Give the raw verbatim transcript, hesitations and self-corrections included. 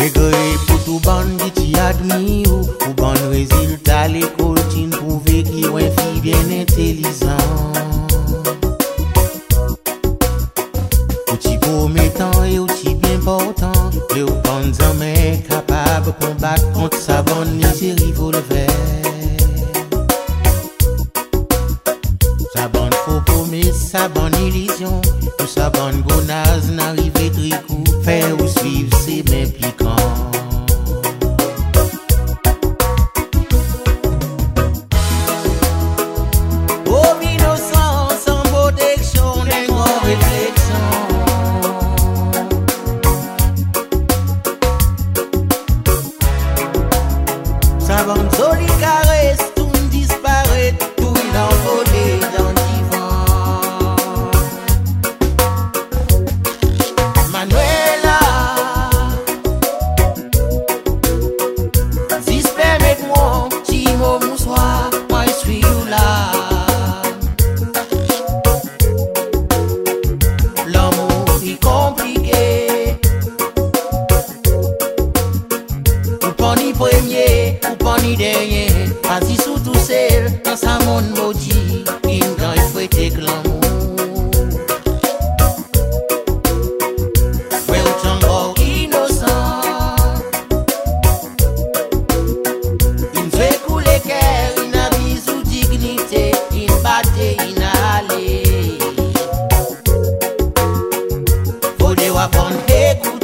Négre pour tout bandit qui admire ou bon résultat l'école t'in prouvé qui est une fille bien intelligent. Ou ti promettant et ou ti bien portant, et ou bon jamais capable de combattre contre sa bonne misère revolver. Sa bonne faux promesse, sa bonne illusion, ou sa bonne gonaze n'arrive tricou, faire ou suivre ses mêmes piquants. Oh innocent, sans protection, n'est pas réflexion. Sa bonne jolie caresse, tout disparaît, tout il en volé dans le divan. Manuela, si permets-moi, si mon bonsoir, moi je suis là. L'amour est compliqué, ou pas ni premier, ou pas ni dernier. Pas si sous tout seul, dans sa monde maudit, il quand il faut être l'amour. Ouais, ou t'es encore innocent. Il fait couler cœur, il n'a bis ou dignité, il batte, il n'a allé. Faut devoir prendre écoute.